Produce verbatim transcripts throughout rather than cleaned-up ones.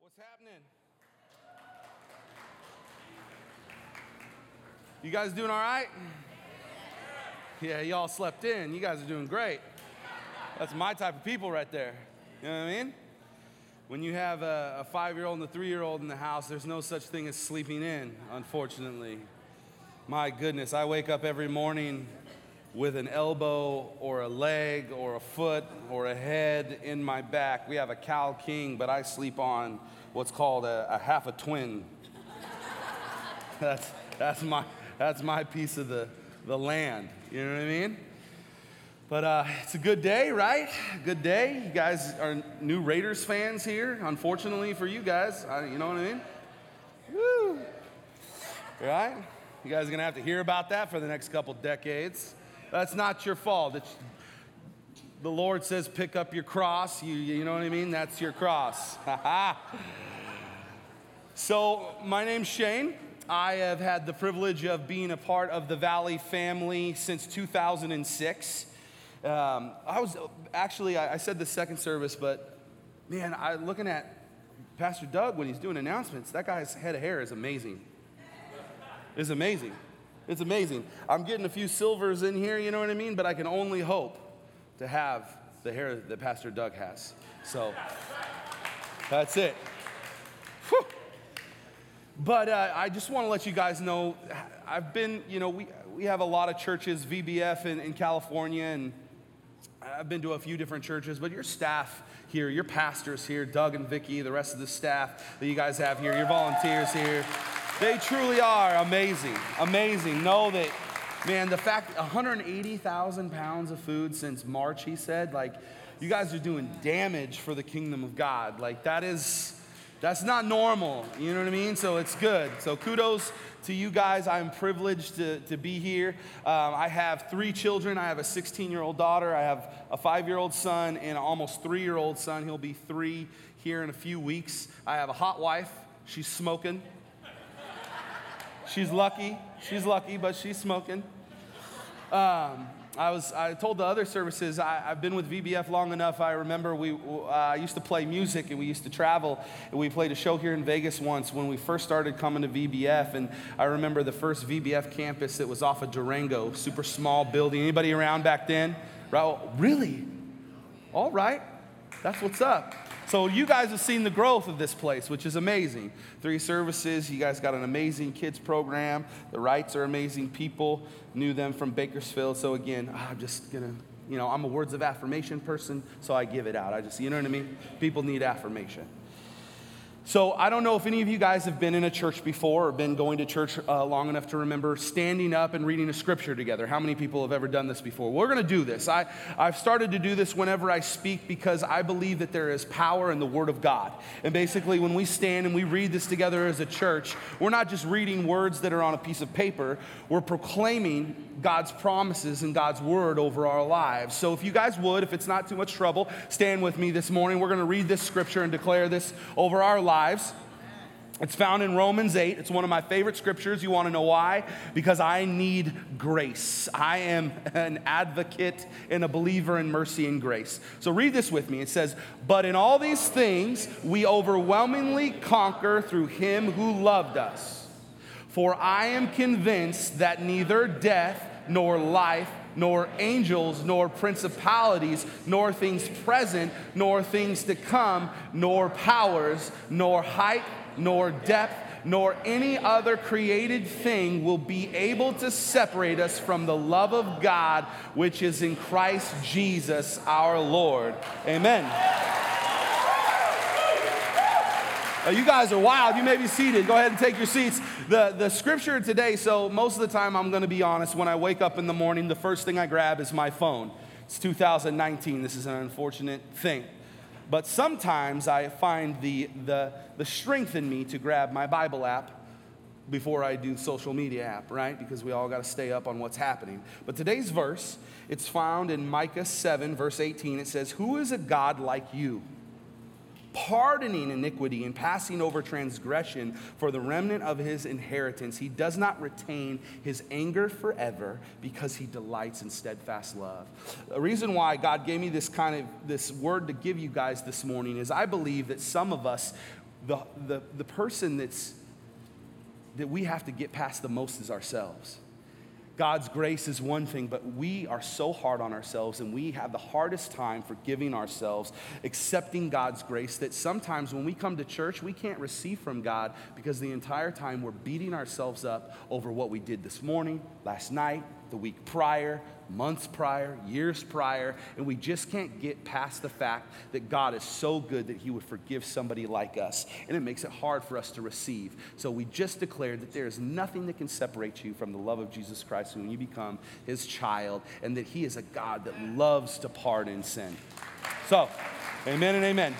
What's happening? You guys doing all right? Yeah, y'all slept in. You guys are doing great. That's my type of people right there. You know what I mean? When you have a, a five-year-old and a three-year-old in the house, there's no such thing as sleeping in, unfortunately. My goodness, I wake up every morning with an elbow or a leg or a foot or a head in my back. We have a Cal King, but I sleep on what's called a, a half a twin. That's that's my that's my piece of the, the land. You know what I mean? But uh, it's a good day, right? Good day. You guys are new Raiders fans here. Unfortunately for you guys, I, you know what I mean? Woo! Right? You guys are gonna have to hear about that for the next couple decades. That's not your fault. It's, the Lord says, pick up your cross. You, you know what I mean? That's your cross. So, my name's Shane. I have had the privilege of being a part of the Valley family since two thousand six. Um, I was actually, I, I said the second service, but man, I looking at Pastor Doug when he's doing announcements, that guy's head of hair is amazing. It's amazing. It's amazing. I'm getting a few silvers in here, you know what I mean? But I can only hope to have the hair that Pastor Doug has. So that's it. Whew. But uh, I just want to let you guys know, I've been, you know, we, we have a lot of churches, V B F in, in California, and I've been to a few different churches, but your staff here, your pastors here, Doug and Vicky, the rest of the staff that you guys have here, your volunteers here, they truly are amazing, amazing. Know that, man, the fact, one hundred eighty thousand pounds of food since March, he said, like, you guys are doing damage for the kingdom of God. Like, that is, that's not normal, you know what I mean? So it's good. So kudos to you guys. I'm privileged to, to be here. Um, I have three children. I have a sixteen-year-old daughter. I have a five-year-old son and an almost three-year-old son. He'll be three here in a few weeks. I have a hot wife. She's smoking. She's lucky. She's lucky, but she's smoking. Um, I was. I told the other services, I, I've been with V B F long enough. I remember we uh, used to play music, and we used to travel. And we played a show here in Vegas once when we first started coming to V B F. And I remember the first V B F campus that was off of Durango, super small building. Anybody around back then? Right? Really? All right. That's what's up. So you guys have seen the growth of this place, which is amazing. Three services. You guys got an amazing kids program. The Wrights are amazing people. Knew them from Bakersfield. So again, I'm just going to, you know, I'm a words of affirmation person, so I give it out. I just, you know what I mean? People need affirmation. So I don't know if any of you guys have been in a church before or been going to church uh, long enough to remember standing up and reading a scripture together. How many people have ever done this before? We're going to do this. I, I've started to do this whenever I speak because I believe that there is power in the Word of God. And basically when we stand and we read this together as a church, we're not just reading words that are on a piece of paper. We're proclaiming God's promises and God's Word over our lives. So if you guys would, if it's not too much trouble, stand with me this morning. We're going to read this scripture and declare this over our lives. It's found in Romans eight. It's one of my favorite scriptures. You want to know why? Because I need grace. I am an advocate and a believer in mercy and grace. So read this with me. It says, "But in all these things we overwhelmingly conquer through him who loved us. For I am convinced that neither death nor life, nor angels, nor principalities, nor things present, nor things to come, nor powers, nor height, nor depth, nor any other created thing will be able to separate us from the love of God, which is in Christ Jesus our Lord." Amen. Uh, you guys are wild. You may be seated. Go ahead and take your seats. The, the scripture today, so most of the time, I'm going to be honest, when I wake up in the morning, the first thing I grab is my phone. It's two thousand nineteen. This is an unfortunate thing. But sometimes I find the, the, the strength in me to grab my Bible app before I do social media app, right? Because we all got to stay up on what's happening. But today's verse, it's found in Micah seven, verse eighteen. It says, "Who is a God like you, pardoning iniquity and passing over transgression for the remnant of his inheritance? He does not retain his anger forever because he delights in steadfast love." The reason why God gave me this kind of this word to give you guys this morning is I believe that some of us, the, the, the person that's, that we have to get past the most is ourselves. God's grace is one thing, but we are so hard on ourselves, and we have the hardest time forgiving ourselves, accepting God's grace, that sometimes when we come to church, we can't receive from God because the entire time we're beating ourselves up over what we did this morning, last night, the week prior, months prior, years prior, and we just can't get past the fact that God is so good that he would forgive somebody like us, and it makes it hard for us to receive. So we just declared that there is nothing that can separate you from the love of Jesus Christ when you become his child, and that he is a God that loves to pardon sin. So, amen and amen.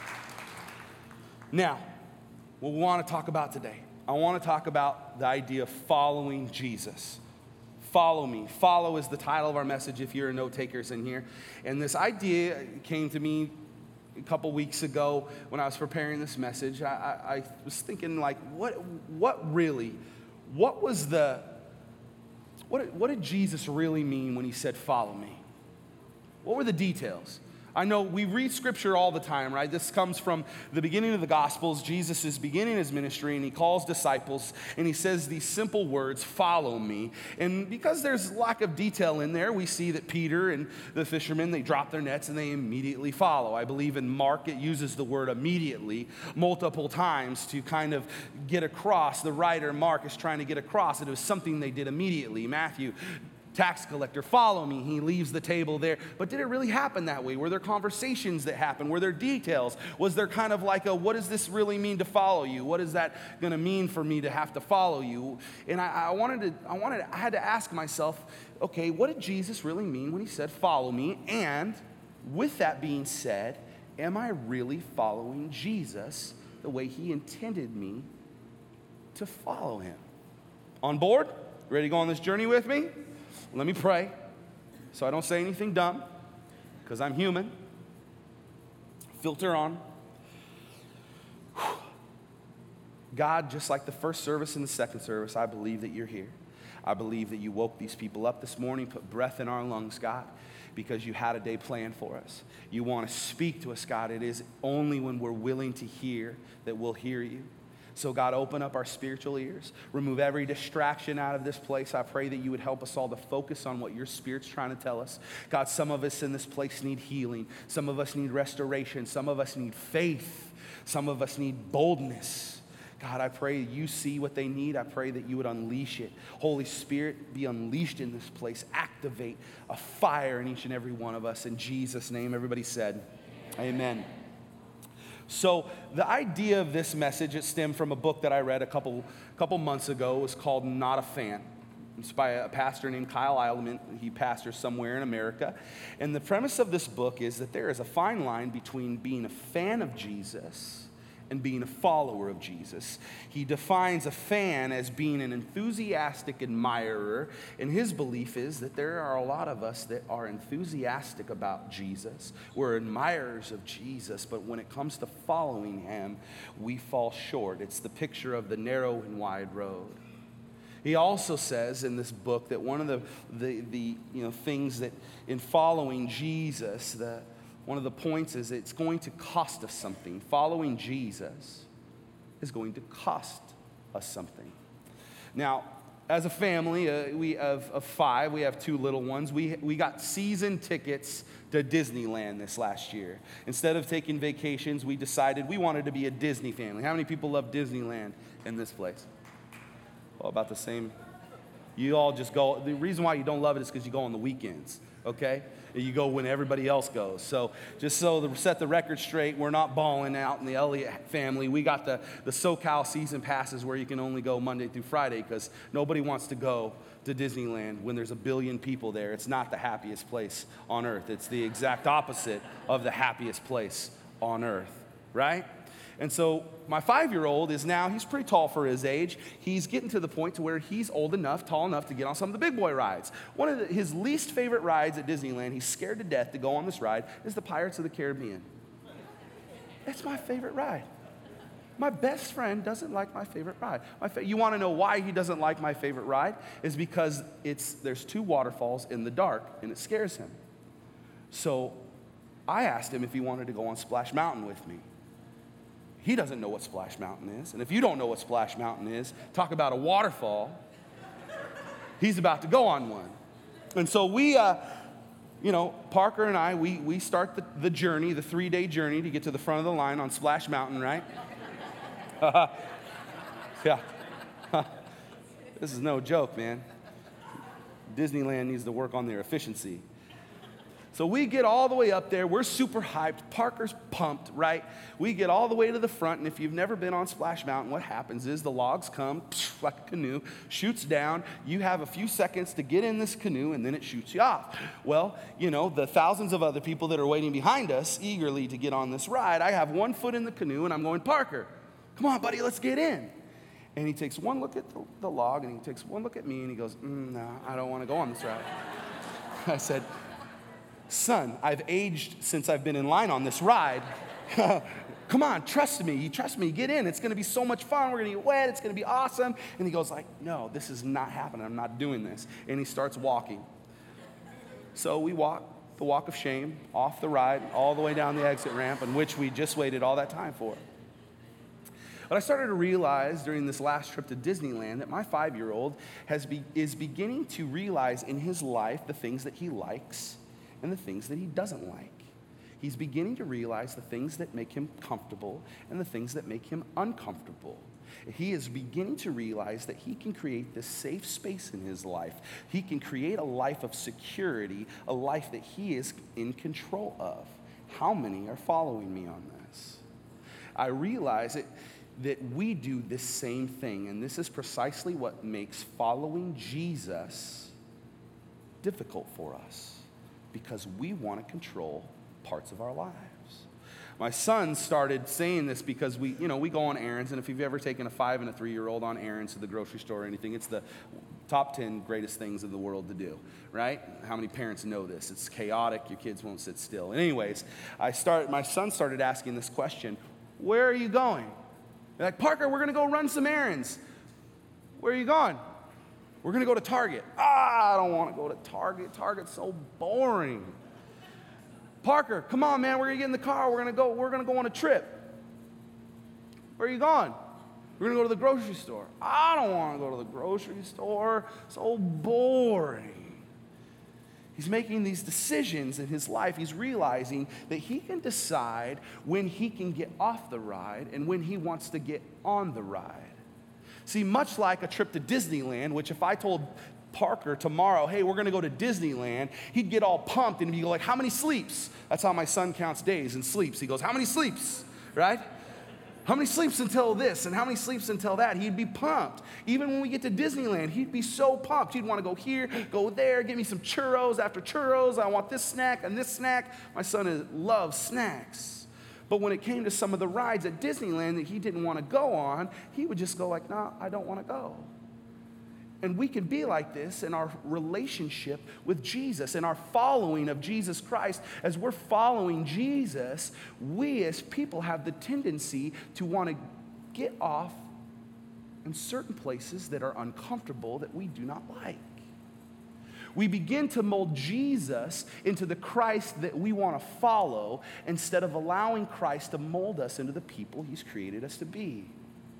Now, what we want to talk about today, I want to talk about the idea of following Jesus. Follow me. Follow is the title of our message if you're a note takers in here. And this idea came to me a couple weeks ago when I was preparing this message. I, I, I was thinking, like, what, what really, what was the, what, what did Jesus really mean when he said, follow me? What were the details? I know we read scripture all the time, right? This comes from the beginning of the Gospels. Jesus is beginning his ministry, and he calls disciples, and he says these simple words, follow me. And because there's lack of detail in there, we see that Peter and the fishermen, they drop their nets, and they immediately follow. I believe in Mark, it uses the word immediately multiple times to kind of get across. The writer, Mark, is trying to get across that it was something they did immediately. Matthew, tax collector, follow me. He leaves the table there. But did it really happen that way? Were there conversations that happened? Were there details? Was there kind of like a, what does this really mean to follow you? What is that going to mean for me to have to follow you? And I, I wanted to, I wanted, I had to ask myself, okay, what did Jesus really mean when he said, follow me? And with that being said, am I really following Jesus the way he intended me to follow him? On board? Ready to go on this journey with me? Let me pray so I don't say anything dumb, because I'm human. Filter on. God, just like the first service and the second service, I believe that you're here. I believe that you woke these people up this morning, put breath in our lungs, God, because you had a day planned for us. You want to speak to us, God. It is only when we're willing to hear that we'll hear you. So God, open up our spiritual ears. Remove every distraction out of this place. I pray that you would help us all to focus on what your Spirit's trying to tell us. God, some of us in this place need healing. Some of us need restoration. Some of us need faith. Some of us need boldness. God, I pray you see what they need. I pray that you would unleash it. Holy Spirit, be unleashed in this place. Activate a fire in each and every one of us. In Jesus' name, everybody said, amen. So the idea of this message, it stemmed from a book that I read a couple, couple months ago. It was called Not a Fan. It's by a pastor named Kyle Eidelman. He pastors somewhere in America. And the premise of this book is that there is a fine line between being a fan of Jesus and being a follower of Jesus. He defines a fan as being an enthusiastic admirer, and his belief is that there are a lot of us that are enthusiastic about Jesus. We're admirers of Jesus, but when it comes to following him, we fall short. It's the picture of the narrow and wide road. He also says in this book that one of the, the, the you know, things that in following Jesus, the One of the points is it's going to cost us something. Following Jesus is going to cost us something. Now, as a family, uh, we have of five, we have two little ones. We, we got season tickets to Disneyland this last year. Instead of taking vacations, we decided we wanted to be a Disney family. How many people love Disneyland in this place? Well, about the same. You all just go. The reason why you don't love it is because you go on the weekends, okay? You go when everybody else goes. So just so to set the record straight, we're not balling out in the Elliott family. We got the, the SoCal season passes where you can only go Monday through Friday because nobody wants to go to Disneyland when there's a billion people there. It's not the happiest place on earth. It's the exact opposite of the happiest place on earth, right? And so my five-year-old is now, he's pretty tall for his age. He's getting to the point to where he's old enough, tall enough to get on some of the big boy rides. One of the, his least favorite rides at Disneyland, he's scared to death to go on this ride, is the Pirates of the Caribbean. That's my favorite ride. My best friend doesn't like my favorite ride. My fa- you want to know why he doesn't like my favorite ride? Is because it's there's two waterfalls in the dark, and it scares him. So I asked him if he wanted to go on Splash Mountain with me. He doesn't know what Splash Mountain is. And if you don't know what Splash Mountain is, talk about a waterfall. He's about to go on one. And so we, uh, you know, Parker and I, we, we start the, the journey, the three-day journey to get to the front of the line on Splash Mountain, right? Yeah. This is no joke, man. Disneyland needs to work on their efficiency. So we get all the way up there. We're super hyped. Parker's pumped, right? We get all the way to the front, and if you've never been on Splash Mountain, what happens is the logs come, psh, like a canoe, shoots down. You have a few seconds to get in this canoe, and then it shoots you off. Well, you know, the thousands of other people that are waiting behind us eagerly to get on this ride, I have one foot in the canoe, and I'm going, Parker, come on, buddy, let's get in. And he takes one look at the, the log, and he takes one look at me, and he goes, mm, no, I don't want to go on this ride. I said, son, I've aged since I've been in line on this ride. Come on, trust me. You trust me. Get in. It's going to be so much fun. We're going to get wet. It's going to be awesome. And he goes like, no, this is not happening. I'm not doing this. And he starts walking. So we walk the walk of shame off the ride all the way down the exit ramp, in which we just waited all that time for. But I started to realize during this last trip to Disneyland that my five-year-old has be, is beginning to realize in his life the things that he likes and the things that he doesn't like. He's beginning to realize the things that make him comfortable and the things that make him uncomfortable. He is beginning to realize that he can create this safe space in his life. He can create a life of security, a life that he is in control of. How many are following me on this? I realize that, that we do this same thing, and this is precisely what makes following Jesus difficult for us. Because we want to control parts of our lives. My son started saying this because we, you know, we go on errands, and if you've ever taken a five and a three-year-old on errands to the grocery store or anything, it's the top ten greatest things in the world to do, right? How many parents know this? It's chaotic. Your kids won't sit still. And anyways, I start. My son started asking this question, where are you going? They're like, Parker, we're going to go run some errands. Where are you going? We're going to go to Target. Ah, I don't want to go to Target. Target's so boring. Parker, come on, man. We're going to get in the car. We're going to go. We're going to go on a trip. Where are you going? We're going to go to the grocery store. I don't want to go to the grocery store. So boring. He's making these decisions in his life. He's realizing that he can decide when he can get off the ride and when he wants to get on the ride. See, much like a trip to Disneyland, which if I told Parker tomorrow, hey, we're going to go to Disneyland, he'd get all pumped and he'd be like, how many sleeps? That's how my son counts days and sleeps. He goes, how many sleeps, right? How many sleeps until this and how many sleeps until that? He'd be pumped. Even when we get to Disneyland, he'd be so pumped. He'd want to go here, go there, give me some churros after churros. I want this snack and this snack. My son is, loves snacks. But when it came to some of the rides at Disneyland that he didn't want to go on, he would just go like, no, I don't want to go. And we can be like this in our relationship with Jesus, in our following of Jesus Christ. As we're following Jesus, we as people have the tendency to want to get off in certain places that are uncomfortable that we do not like. We begin to mold Jesus into the Christ that we want to follow instead of allowing Christ to mold us into the people he's created us to be.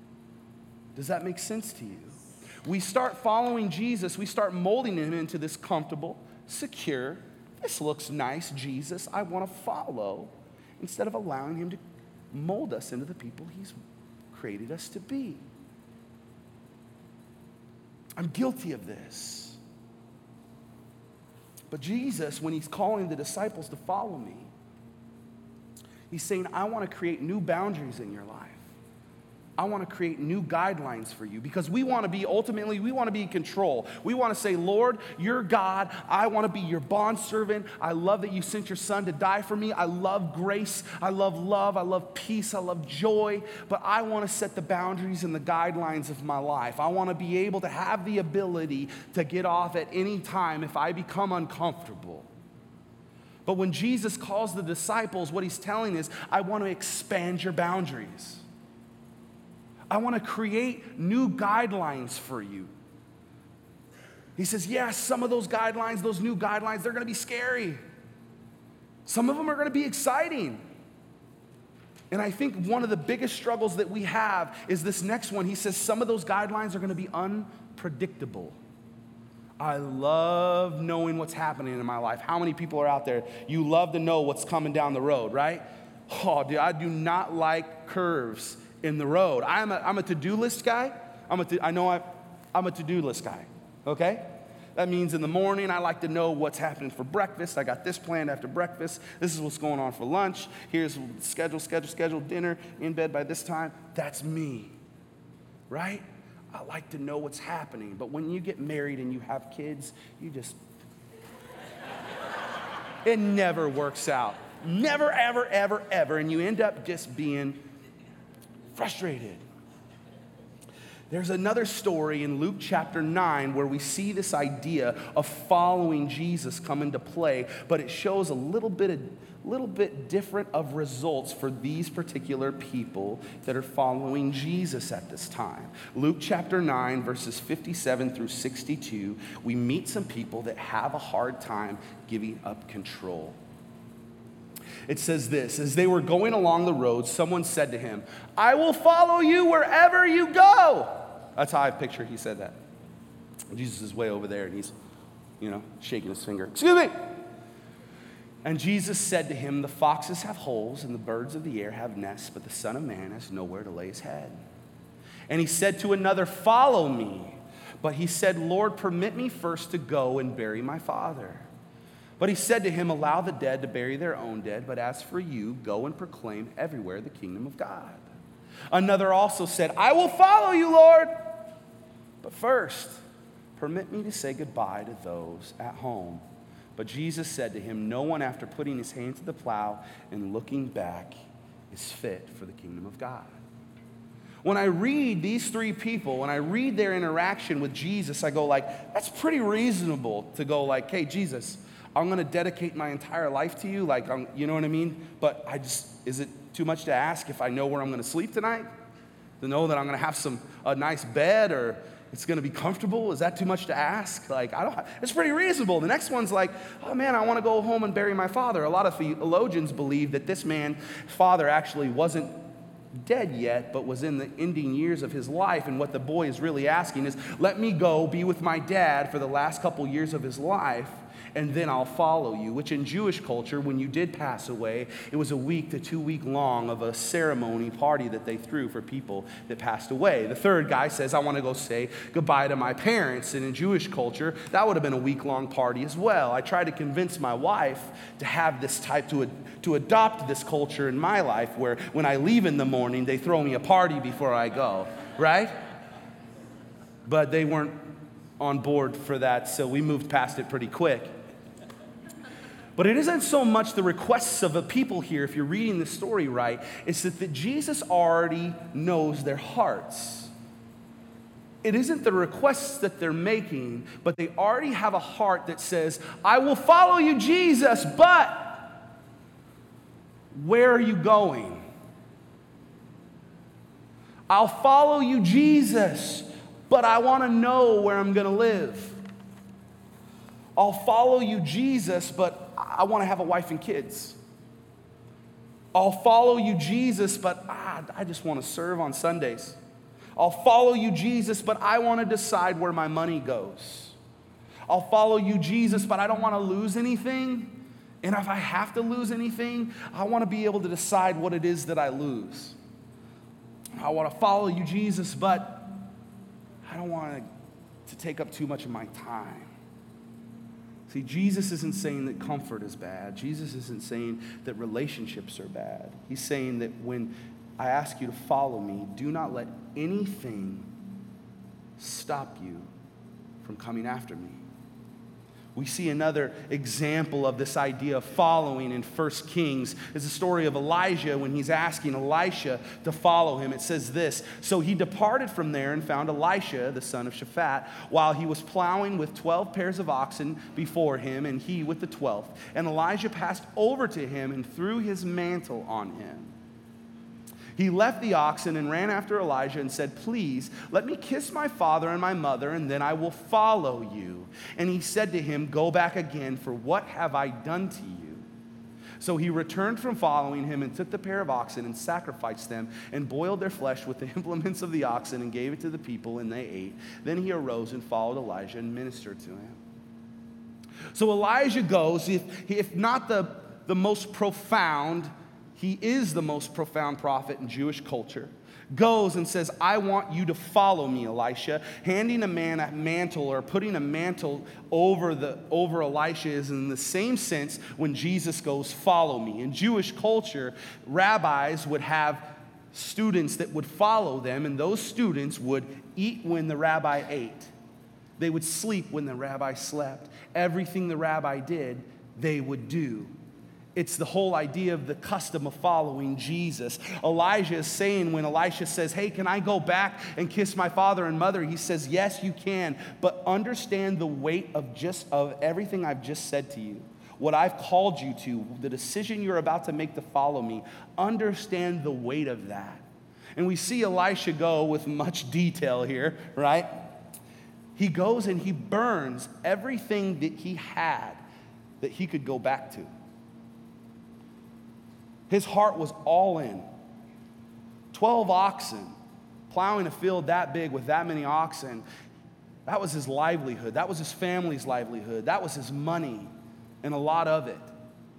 Does that make sense to you? We start following Jesus. We start molding him into this comfortable, secure, this looks nice, Jesus, I want to follow, instead of allowing him to mold us into the people he's created us to be. I'm guilty of this. But Jesus, when he's calling the disciples to follow me, he's saying, I want to create new boundaries in your life. I want to create new guidelines for you because we want to be, ultimately, we want to be in control. We want to say, Lord, you're God. I want to be your bondservant. I love that you sent your son to die for me. I love grace. I love love. I love peace. I love joy. But I want to set the boundaries and the guidelines of my life. I want to be able to have the ability to get off at any time if I become uncomfortable. But when Jesus calls the disciples, what he's telling is, I want to expand your boundaries. I want to create new guidelines for you. He says, yes, some of those guidelines, those new guidelines, they're going to be scary. Some of them are going to be exciting. And I think one of the biggest struggles that we have is this next one. He says some of those guidelines are going to be unpredictable. I love knowing what's happening in my life. How many people are out there? You love to know what's coming down the road, right? Oh, dude, I do not like curves in the road. I'm a, I'm a to-do list guy. I'm a to, I know I, I'm a to-do list guy, okay? That means in the morning, I like to know what's happening for breakfast. I got this planned after breakfast. This is what's going on for lunch. Here's schedule, schedule, schedule, dinner, in bed by this time. That's me, right? I like to know what's happening. But when you get married and you have kids, you just, it never works out. Never, ever, ever, ever. And you end up just being frustrated. There's another story in Luke chapter nine where we see this idea of following Jesus come into play, but it shows a little bit of, little bit different of results for these particular people that are following Jesus at this time. Luke chapter nine, verses fifty-seven through sixty-two, we meet some people that have a hard time giving up control. It says this, as they were going along the road, someone said to him, I will follow you wherever you go. That's how I picture he said that. Jesus is way over there and he's, you know, shaking his finger. Excuse me. And Jesus said to him, the foxes have holes and the birds of the air have nests, but the Son of Man has nowhere to lay his head. And he said to another, follow me. But he said, Lord, permit me first to go and bury my father. But he said to him, allow the dead to bury their own dead, but as for you, go and proclaim everywhere the kingdom of God. Another also said, I will follow you, Lord. But first, permit me to say goodbye to those at home. But Jesus said to him, no one after putting his hand to the plow and looking back is fit for the kingdom of God. When I read these three people, when I read their interaction with Jesus, I go like, that's pretty reasonable to go like, hey, Jesus, I'm going to dedicate my entire life to you. Like, I'm, you know what I mean? But I just, is it too much to ask if I know where I'm going to sleep tonight? To know that I'm going to have some, a nice bed or it's going to be comfortable? Is that too much to ask? Like, I don't, it's pretty reasonable. The next one's like, oh man, I want to go home and bury my father. A lot of theologians believe that this man, father, actually wasn't dead yet, but was in the ending years of his life. And what the boy is really asking is, let me go be with my dad for the last couple years of his life, and then I'll follow you, which in Jewish culture, when you did pass away, it was a week to two week long of a ceremony party that they threw for people that passed away. The third guy says, I want to go say goodbye to my parents. And in Jewish culture, that would have been a week long party as well. I tried to convince my wife to have this type, to, to adopt this culture in my life where when I leave in the morning, they throw me a party before I go, right? But they weren't on board for that, so we moved past it pretty quick. But it isn't so much the requests of the people here, if you're reading the story right, it's that, that Jesus already knows their hearts. It isn't the requests that they're making, but they already have a heart that says, I will follow you, Jesus, but where are you going? I'll follow you, Jesus, but I want to know where I'm going to live. I'll follow you, Jesus, but I want to have a wife and kids. I'll follow you, Jesus, but ah, I just want to serve on Sundays. I'll follow you, Jesus, but I want to decide where my money goes. I'll follow you, Jesus, but I don't want to lose anything. And if I have to lose anything, I want to be able to decide what it is that I lose. I want to follow you, Jesus, but I don't want to take up too much of my time. See, Jesus isn't saying that comfort is bad. Jesus isn't saying that relationships are bad. He's saying that when I ask you to follow me, do not let anything stop you from coming after me. We see another example of this idea of following in First Kings. It's the story of Elijah when he's asking Elisha to follow him. It says this, so he departed from there and found Elisha, the son of Shaphat, while he was plowing with twelve pairs of oxen before him, and he with the twelfth. And Elijah passed over to him and threw his mantle on him. He left the oxen and ran after Elijah and said, please, let me kiss my father and my mother, and then I will follow you. And he said to him, go back again, for what have I done to you? So he returned from following him and took the pair of oxen and sacrificed them and boiled their flesh with the implements of the oxen and gave it to the people, and they ate. Then he arose and followed Elijah and ministered to him. So Elijah goes, if, if not the, the most profound, he is the most profound prophet in Jewish culture, goes and says, I want you to follow me, Elisha. Handing a man a mantle or putting a mantle over the over Elisha is in the same sense when Jesus goes, follow me. In Jewish culture, rabbis would have students that would follow them, and those students would eat when the rabbi ate. They would sleep when the rabbi slept. Everything the rabbi did, they would do. It's the whole idea of the custom of following Jesus. Elijah is saying when Elisha says, hey, can I go back and kiss my father and mother? He says, yes, you can, but understand the weight of just of everything I've just said to you. What I've called you to, the decision you're about to make to follow me, understand the weight of that. And we see Elisha go with much detail here, right? He goes and he burns everything that he had that he could go back to. His heart was all in. Twelve oxen, plowing a field that big with that many oxen, that was his livelihood. That was his family's livelihood. That was his money, and a lot of it.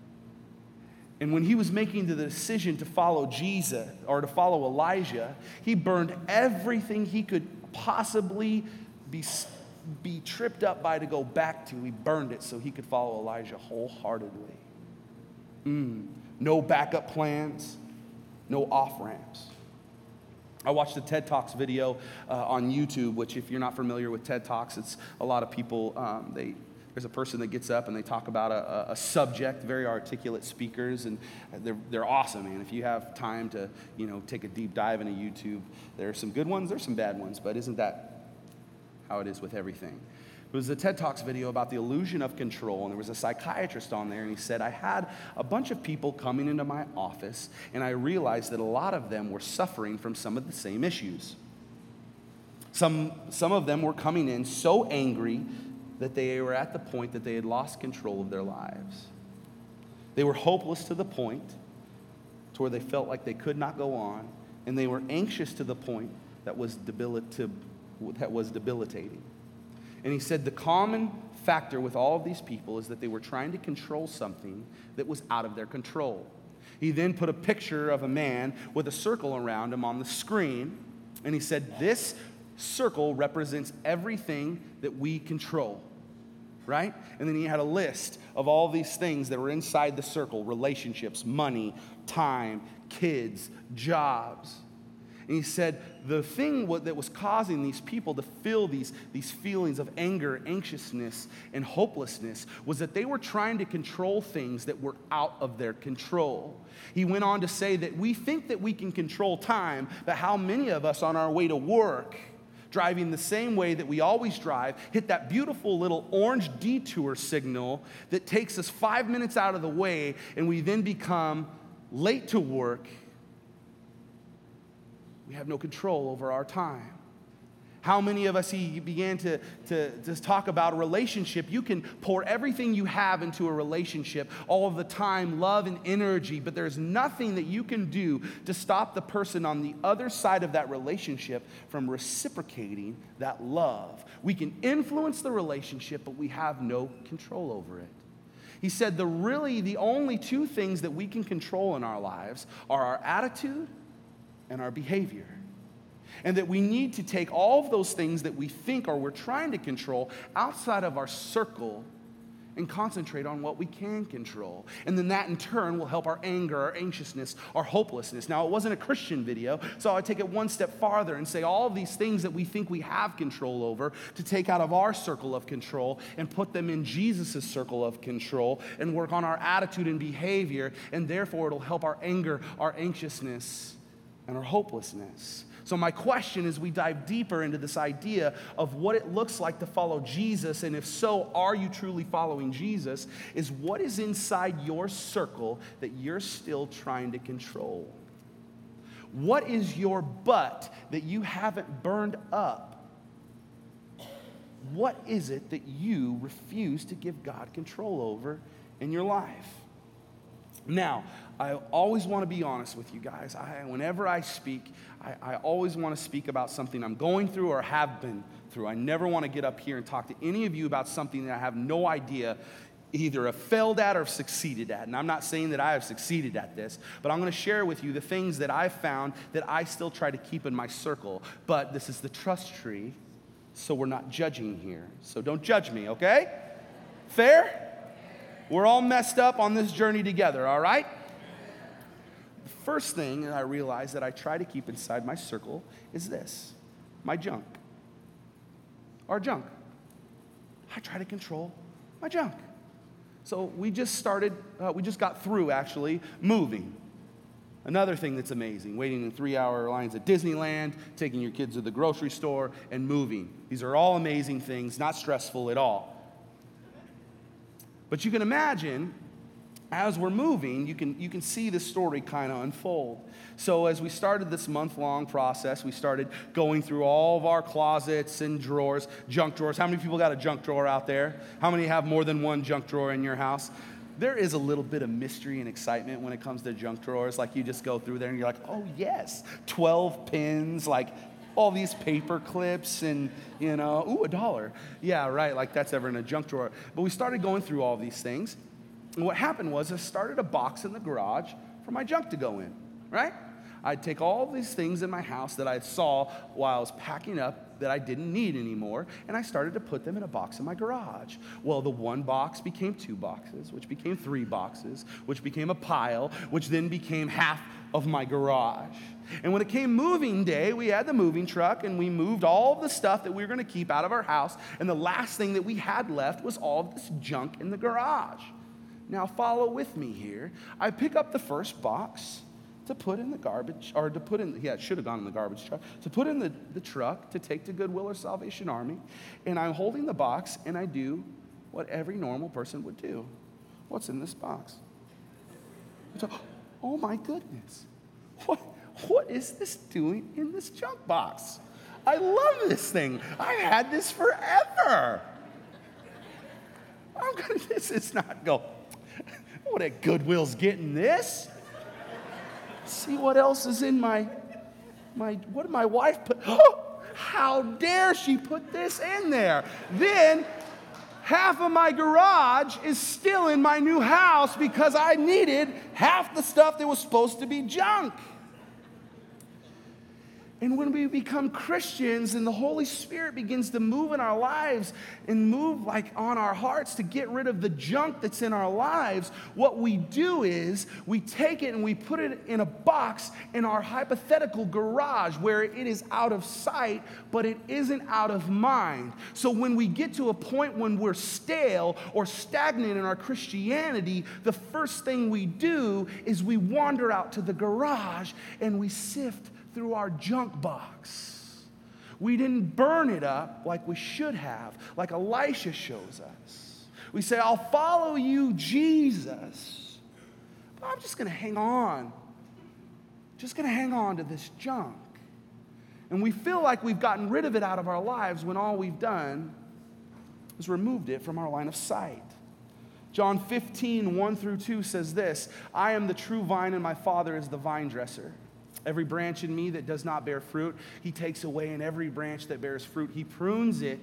And when he was making the decision to follow Jesus, or to follow Elijah, he burned everything he could possibly be, be tripped up by to go back to. He burned it so he could follow Elijah wholeheartedly. Mm. No backup plans, no off-ramps. I watched a TED Talks video uh, on YouTube, which if you're not familiar with TED Talks, it's a lot of people, um, they, there's a person that gets up and they talk about a, a subject, very articulate speakers, and they're, they're awesome, man. If you have time to, you know, take a deep dive into YouTube, there are some good ones, there's some bad ones, but isn't that how it is with everything? It was a TED Talks video about the illusion of control, and there was a psychiatrist on there, and he said, I had a bunch of people coming into my office, and I realized that a lot of them were suffering from some of the same issues. Some, some of them were coming in so angry that they were at the point that they had lost control of their lives. They were hopeless to the point to where they felt like they could not go on, and they were anxious to the point that was debilit- that was debilitating. And he said the common factor with all of these people is that they were trying to control something that was out of their control. He then put a picture of a man with a circle around him on the screen, and he said this circle represents everything that we control, right? And then he had a list of all these things that were inside the circle: relationships, money, time, kids, jobs. And he said the thing that was causing these people to feel these, these feelings of anger, anxiousness, and hopelessness was that they were trying to control things that were out of their control. He went on to say that we think that we can control time, but how many of us on our way to work, driving the same way that we always drive, hit that beautiful little orange detour signal that takes us five minutes out of the way, and we then become late to work. We have no control over our time. How many of us, he began to, to, to talk about a relationship. You can pour everything you have into a relationship, all of the time, love, and energy, but there's nothing that you can do to stop the person on the other side of that relationship from reciprocating that love. We can influence the relationship, but we have no control over it. He said the really, the only two things that we can control in our lives are our attitude and our behavior. And that we need to take all of those things that we think or we're trying to control outside of our circle and concentrate on what we can control. And then that in turn will help our anger, our anxiousness, our hopelessness. Now, it wasn't a Christian video, so I take it one step farther and say all of these things that we think we have control over to take out of our circle of control and put them in Jesus' circle of control and work on our attitude and behavior, and therefore it'll help our anger, our anxiousness, and our hopelessness. So my question as we dive deeper into this idea of what it looks like to follow Jesus, and if so, are you truly following Jesus, is what is inside your circle that you're still trying to control? What is your butt that you haven't burned up? What is it that you refuse to give God control over in your life? Now, I always want to be honest with you guys. I, whenever I speak, I, I always want to speak about something I'm going through or have been through. I never want to get up here and talk to any of you about something that I have no idea either have failed at or have succeeded at. And I'm not saying that I have succeeded at this, but I'm going to share with you the things that I've found that I still try to keep in my circle. But this is the trust tree, so we're not judging here. So don't judge me, okay? Fair? We're all messed up on this journey together, all right? The first thing that I realize that I try to keep inside my circle is this: my junk. Our junk. I try to control my junk. So we just started, uh, we just got through actually moving. Another thing that's amazing, waiting in three-hour lines at Disneyland, taking your kids to the grocery store, and moving. These are all amazing things, not stressful at all. But you can imagine, as we're moving, you can, you can see the story kind of unfold. So as we started this month-long process, we started going through all of our closets and drawers, junk drawers. How many people got a junk drawer out there? How many have more than one junk drawer in your house? There is a little bit of mystery and excitement when it comes to junk drawers. Like you just go through there and you're like, oh yes, twelve pins, like all these paper clips and, you know, ooh, a dollar. Yeah, right, like that's ever in a junk drawer. But we started going through all these things. And what happened was I started a box in the garage for my junk to go in, right? I'd take all these things in my house that I saw while I was packing up that I didn't need anymore, and I started to put them in a box in my garage. Well, the one box became two boxes, which became three boxes, which became a pile, which then became half of my garage. And when it came moving day, we had the moving truck, and we moved all of the stuff that we were going to keep out of our house, and the last thing that we had left was all of this junk in the garage. Now, follow with me here. I pick up the first box to put in the garbage, or to put in, yeah, it should have gone in the garbage truck, to put in the, the truck to take to Goodwill or Salvation Army. And I'm holding the box, and I do what every normal person would do. What's in this box? So, oh my goodness. What, what is this doing in this junk box? I love this thing. I had this forever. I'm gonna, this is not go. What at Goodwill's getting this? See what else is in my, my, what did my wife put? Oh, how dare she put this in there? Then half of my garage is still in my new house because I needed half the stuff that was supposed to be junk. And when we become Christians and the Holy Spirit begins to move in our lives and move like on our hearts to get rid of the junk that's in our lives, what we do is we take it and we put it in a box in our hypothetical garage where it is out of sight, but it isn't out of mind. So when we get to a point when we're stale or stagnant in our Christianity, the first thing we do is we wander out to the garage and we sift through our junk box. We didn't burn it up like we should have, like Elisha shows us. We say, I'll follow you, Jesus, but I'm just going to hang on. Just going to hang on to this junk. And we feel like we've gotten rid of it out of our lives when all we've done is removed it from our line of sight. John fifteen, one through two says this: I am the true vine and my Father is the vine dresser. Every branch in me that does not bear fruit, he takes away, and every branch that bears fruit, he prunes it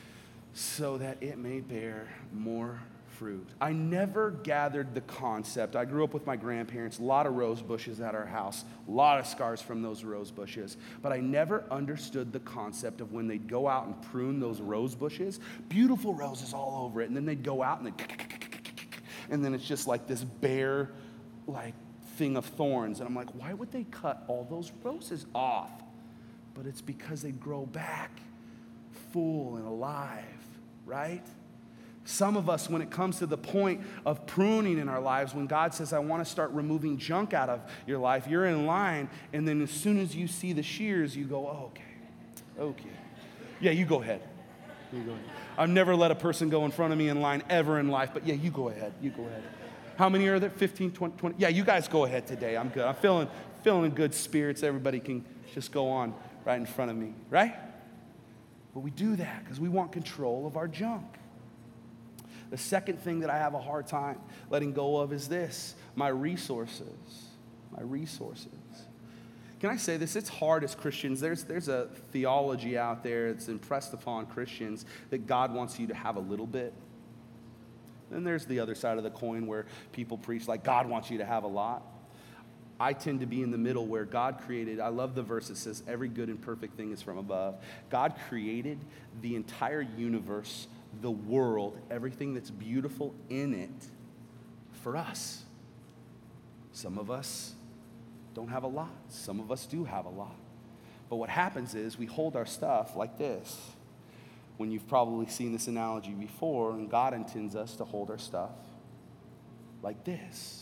so that it may bear more fruit. I never gathered the concept. I grew up with my grandparents, a lot of rose bushes at our house, a lot of scars from those rose bushes, but I never understood the concept of when they'd go out and prune those rose bushes, beautiful roses all over it, and then they'd go out and they'd and then it's just like this bare, like, thing of thorns. And I'm like, why would they cut all those roses off? But it's because they grow back full and alive, right? Some of us, when it comes to the point of pruning in our lives, when God says, I want to start removing junk out of your life, you're in line, and then as soon as you see the shears, you go, oh, okay, okay. Yeah, you go ahead. You go ahead. I've never let a person go in front of me in line ever in life, but yeah, you go ahead, you go ahead. How many are there? fifteen, twenty, twenty? Yeah, you guys go ahead today. I'm good. I'm feeling, feeling in good spirits. Everybody can just go on right in front of me, right? But we do that because we want control of our junk. The second thing that I have a hard time letting go of is this, my resources, my resources. Can I say this? It's hard as Christians. There's, there's a theology out there that's impressed upon Christians that God wants you to have a little bit. Then there's the other side of the coin where people preach like God wants you to have a lot. I tend to be in the middle where God created, I love the verse that says, every good and perfect thing is from above. God created the entire universe, the world, everything that's beautiful in it for us. Some of us don't have a lot. Some of us do have a lot. But what happens is we hold our stuff like this. When you've probably seen this analogy before, and God intends us to hold our stuff like this.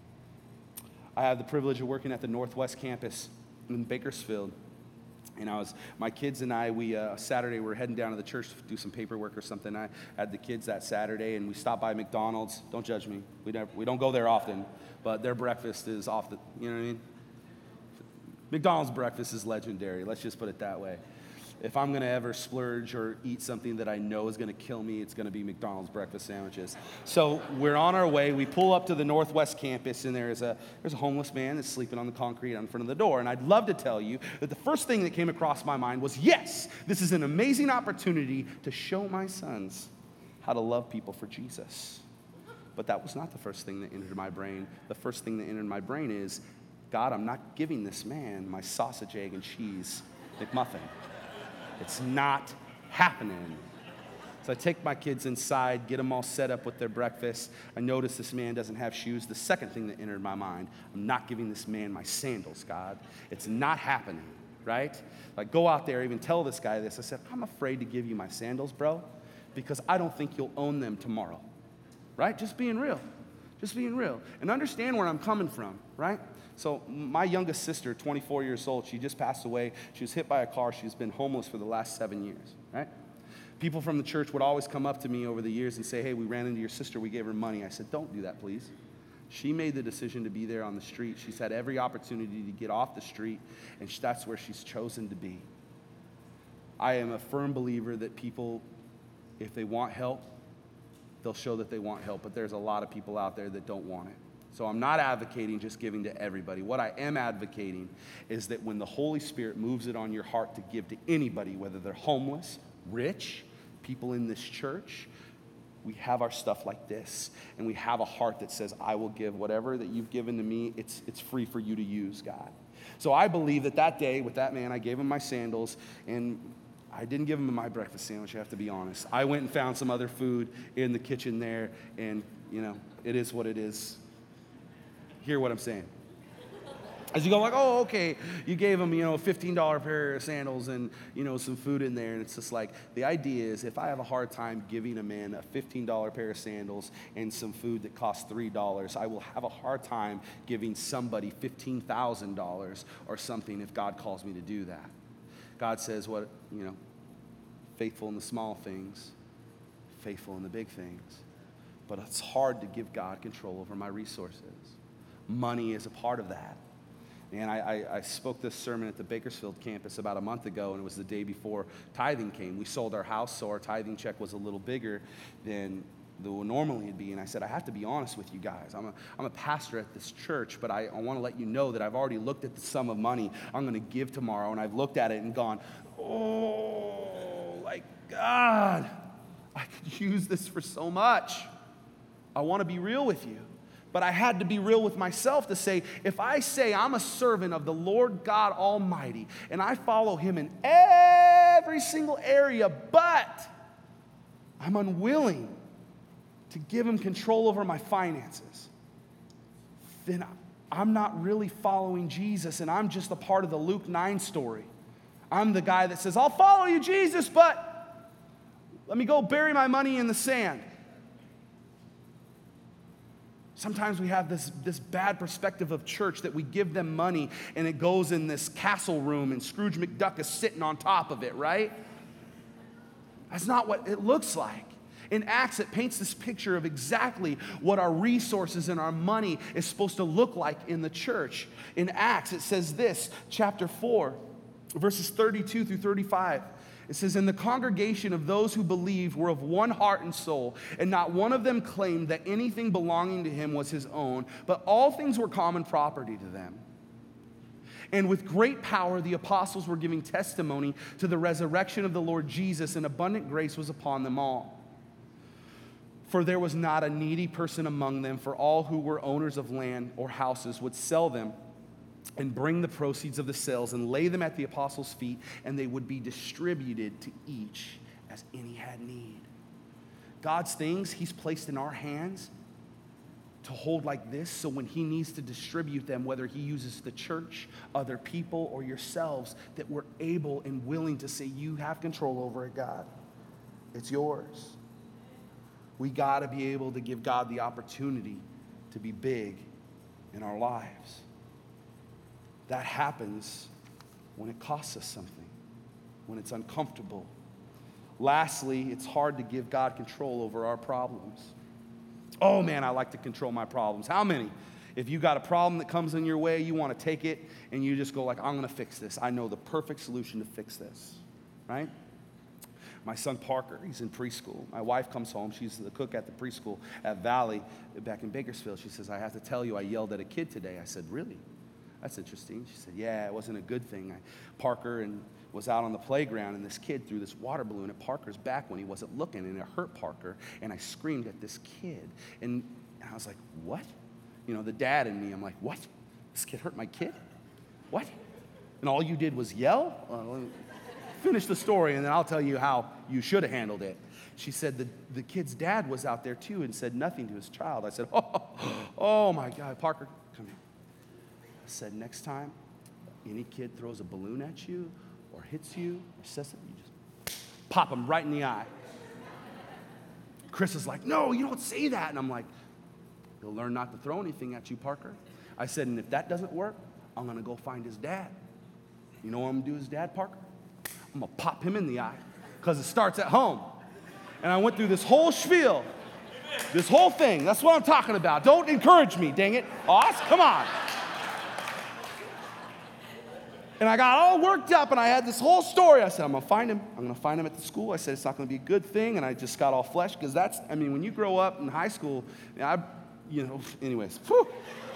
I have the privilege of working at the Northwest campus in Bakersfield. And I was, my kids and I, we, uh, Saturday, we were heading down to the church to do some paperwork or something. I had the kids that Saturday, and we stopped by McDonald's. Don't judge me. We never, we don't go there often, but their breakfast is off the, you know what I mean? McDonald's breakfast is legendary. Let's just put it that way. If I'm going to ever splurge or eat something that I know is going to kill me, it's going to be McDonald's breakfast sandwiches. So we're on our way. We pull up to the Northwest campus, and there's a, there's a homeless man that's sleeping on the concrete in front of the door. And I'd love to tell you that the first thing that came across my mind was, yes, this is an amazing opportunity to show my sons how to love people for Jesus. But that was not the first thing that entered my brain. The first thing that entered my brain is, God, I'm not giving this man my sausage, egg, and cheese McMuffin. It's not happening. So I take my kids inside, get them all set up with their breakfast. I notice this man doesn't have shoes. The second thing that entered my mind, I'm not giving this man my sandals, God. It's not happening, right? Like, go out there, even tell this guy this. I said, I'm afraid to give you my sandals, bro, because I don't think you'll own them tomorrow, right? Just being real. Just being real. And understand where I'm coming from, right? So my youngest sister, twenty-four years old, she just passed away. She was hit by a car. She's been homeless for the last seven years, right? People from the church would always come up to me over the years and say, hey, we ran into your sister. We gave her money. I said, don't do that, please. She made the decision to be there on the street. She's had every opportunity to get off the street, and that's where she's chosen to be. I am a firm believer that people, if they want help, they'll show that they want help. But there's a lot of people out there that don't want it. So I'm not advocating just giving to everybody. What I am advocating is that when the Holy Spirit moves it on your heart to give to anybody, whether they're homeless, rich, people in this church, we have our stuff like this, and we have a heart that says, I will give whatever that you've given to me. It's, it's free for you to use, God. So I believe that that day with that man, I gave him my sandals, and I didn't give him my breakfast sandwich, I have to be honest. I went and found some other food in the kitchen there, and, you know, it is what it is. Hear what I'm saying. As you go like, oh, okay, you gave him, you know, a fifteen dollar pair of sandals and, you know, some food in there. And it's just like, the idea is if I have a hard time giving a man a fifteen dollar pair of sandals and some food that costs three dollars, I will have a hard time giving somebody fifteen thousand dollars or something if God calls me to do that. God says, what, you know, faithful in the small things, faithful in the big things. But it's hard to give God control over my resources. Money is a part of that. And I, I, I spoke this sermon at the Bakersfield campus about a month ago, and it was the day before tithing came. We sold our house, so our tithing check was a little bigger than it would normally be. And I said, I have to be honest with you guys. I'm a, I'm a pastor at this church, but I, I want to let you know that I've already looked at the sum of money I'm going to give tomorrow, and I've looked at it and gone, oh, like, God, I could use this for so much. I want to be real with you. But I had to be real with myself to say, if I say I'm a servant of the Lord God Almighty, and I follow him in every single area, but I'm unwilling to give him control over my finances, then I'm not really following Jesus, and I'm just a part of the Luke nine story. I'm the guy that says, I'll follow you, Jesus, but let me go bury my money in the sand. Sometimes we have this, this bad perspective of church that we give them money and it goes in this castle room and Scrooge McDuck is sitting on top of it, right? That's not what it looks like. In Acts, it paints this picture of exactly what our resources and our money is supposed to look like in the church. In Acts, it says this, chapter four, verses thirty-two through thirty-five. It says, "And the congregation of those who believed were of one heart and soul, and not one of them claimed that anything belonging to him was his own, but all things were common property to them. And with great power the apostles were giving testimony to the resurrection of the Lord Jesus, and abundant grace was upon them all. For there was not a needy person among them, for all who were owners of land or houses would sell them and bring the proceeds of the sales and lay them at the apostles' feet, and they would be distributed to each as any had need." God's things he's placed in our hands to hold like this, so when he needs to distribute them, whether he uses the church, other people, or yourselves, that we're able and willing to say, "You have control over it, God. It's yours." We got to be able to give God the opportunity to be big in our lives. That happens when it costs us something, when it's uncomfortable. Lastly, it's hard to give God control over our problems. Oh man, I like to control my problems. How many? If you got a problem that comes in your way, you want to take it and you just go like, "I'm going to fix this. I know the perfect solution to fix this," right? My son Parker, he's in preschool. My wife comes home. She's the cook at the preschool at Valley back in Bakersfield. She says, "I have to tell you, I yelled at a kid today." I said, "Really? That's interesting." She said, "Yeah, it wasn't a good thing. I, Parker and was out on the playground, and this kid threw this water balloon at Parker's back when he wasn't looking, and it hurt Parker, and I screamed at this kid." And, and I was like, "What?" You know, the dad in me, I'm like, "What? This kid hurt my kid? What? And all you did was yell?" Uh, finish the story, and then I'll tell you how you should have handled it. She said the, the kid's dad was out there too and said nothing to his child. I said, oh, oh my God, Parker, come here. I said, next time any kid throws a balloon at you or hits you or says something, you just pop them right in the eye. Chris is like, "No, you don't say that." And I'm like, "He'll learn not to throw anything at you, Parker." I said, "And if that doesn't work, I'm going to go find his dad. You know what I'm going to do to his dad, Parker? I'm going to pop him in the eye because it starts at home." And I went through this whole spiel, this whole thing. That's what I'm talking about. Don't encourage me, dang it. Oz, come on. And I got all worked up, and I had this whole story. I said, "I'm going to find him. I'm going to find him at the school." I said, "It's not going to be a good thing." And I just got all flesh because that's, I mean, when you grow up in high school, I, you know, anyways. Whew.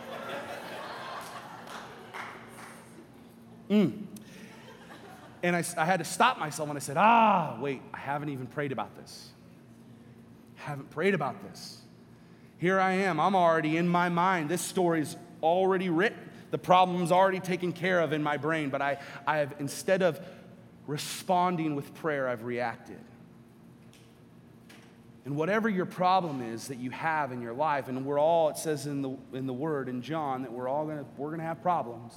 Mm. And I, I had to stop myself, and I said, ah, wait, I haven't even prayed about this. I haven't prayed about this. Here I am. I'm already in my mind. This story's already written. The problem's already taken care of in my brain, but I, I have, instead of responding with prayer, I've reacted. And whatever your problem is that you have in your life, and we're all, it says in the in the Word in John that we're all gonna we're gonna have problems.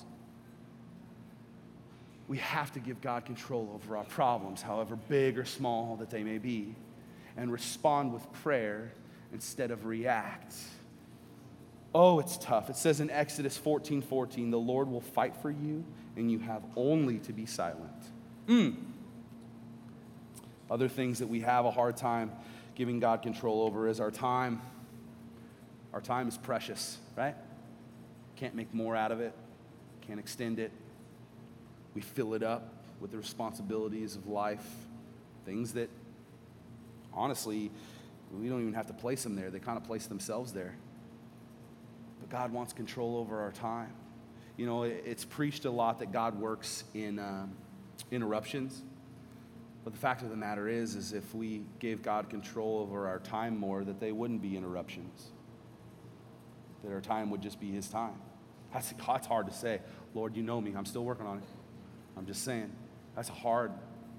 We have to give God control over our problems, however big or small that they may be, and respond with prayer instead of react. Oh, it's tough. It says in Exodus fourteen fourteen, "The Lord will fight for you, and you have only to be silent." Mm. Other things that we have a hard time giving God control over is our time. Our time is precious, right? Can't make more out of it. Can't extend it. We fill it up with the responsibilities of life, things that, honestly, we don't even have to place them there. They kind of place themselves there. But God wants control over our time. You know, it's preached a lot that God works in um, interruptions. But the fact of the matter is, is if we gave God control over our time more, that they wouldn't be interruptions. That our time would just be his time. That's, that's hard to say. Lord, you know me. I'm still working on it. I'm just saying. That's hard.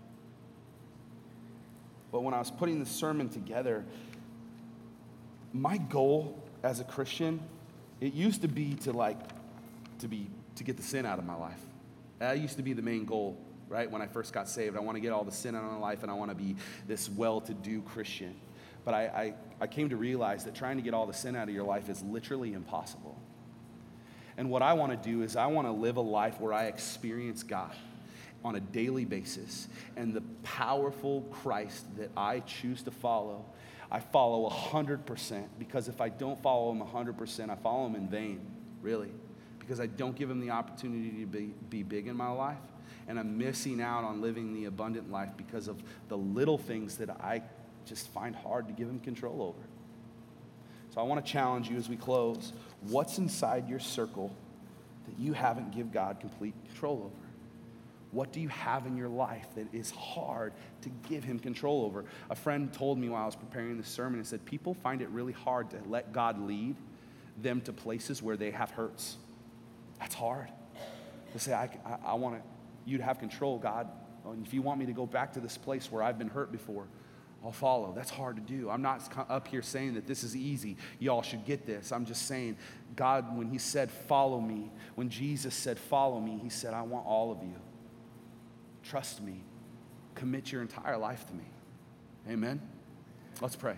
But when I was putting the sermon together, my goal as a Christian, it used to be to like, to be, to get the sin out of my life. That used to be the main goal, right? When I first got saved, I want to get all the sin out of my life, and I want to be this well-to-do Christian. But I, I, I came to realize that trying to get all the sin out of your life is literally impossible. And what I want to do is I want to live a life where I experience God on a daily basis. And the powerful Christ that I choose to follow, I follow one hundred percent. Because if I don't follow him one hundred percent, I follow him in vain, really. because I don't give him the opportunity to be, be big in my life. And I'm missing out on living the abundant life because of the little things that I just find hard to give him control over. So I want to challenge you as we close. What's inside your circle that you haven't given God complete control over? What do you have in your life that is hard to give him control over? A friend told me while I was preparing this sermon and said, people find it really hard to let God lead them to places where they have hurts. That's hard. They say, I, I, I want to, you to have control, God. And if you want me to go back to this place where I've been hurt before, I'll follow. That's hard to do. I'm not up here saying that this is easy. Y'all should get this. I'm just saying, God, when he said, follow me, when Jesus said, follow me, he said, I want all of you. Trust me. Commit your entire life to me. Amen? Let's pray.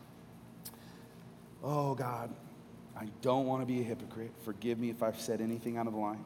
Oh, God, I don't want to be a hypocrite. Forgive me if I've said anything out of line.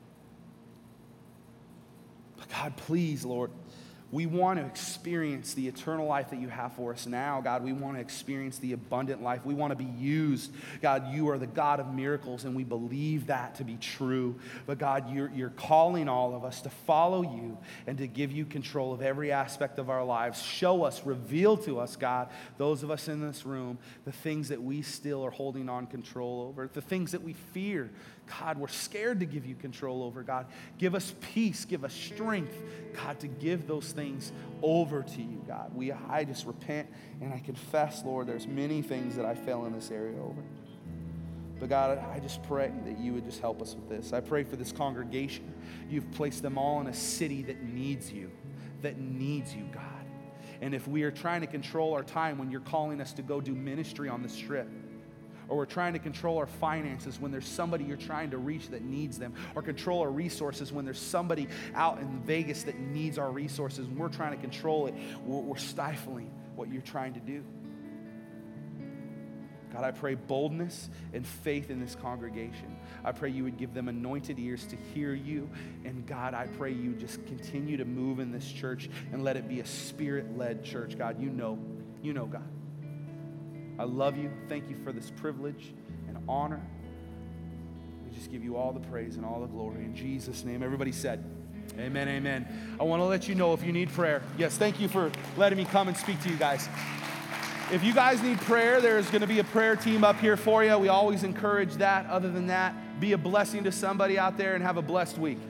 But God, please, Lord, we want to experience the eternal life that you have for us now, God. We want to experience the abundant life. We want to be used. God, you are the God of miracles, and we believe that to be true. But God, you're, you're calling all of us to follow you and to give you control of every aspect of our lives. Show us, reveal to us, God, those of us in this room, the things that we still are holding on control over, the things that we fear. God, we're scared to give you control over, God. Give us peace, give us strength, God, to give those things over to you, God. We, I just repent and I confess, Lord, there's many things that I fell in this area over. But God, I just pray that you would just help us with this. I pray for this congregation. You've placed them all in a city that needs you, that needs you, God. And if we are trying to control our time when you're calling us to go do ministry on this trip, or we're trying to control our finances when there's somebody you're trying to reach that needs them, or control our resources when there's somebody out in Vegas that needs our resources, and we're trying to control it, we're, we're stifling what you're trying to do. God, I pray boldness and faith in this congregation. I pray you would give them anointed ears to hear you. And God, I pray you just continue to move in this church and let it be a spirit-led church. God, you know, you know, God. I love you. Thank you for this privilege and honor. We just give you all the praise and all the glory. In Jesus' name, everybody said, amen, amen. I want to let you know if you need prayer. Yes, thank you for letting me come and speak to you guys. If you guys need prayer, there's going to be a prayer team up here for you. We always encourage that. Other than that, be a blessing to somebody out there and have a blessed week.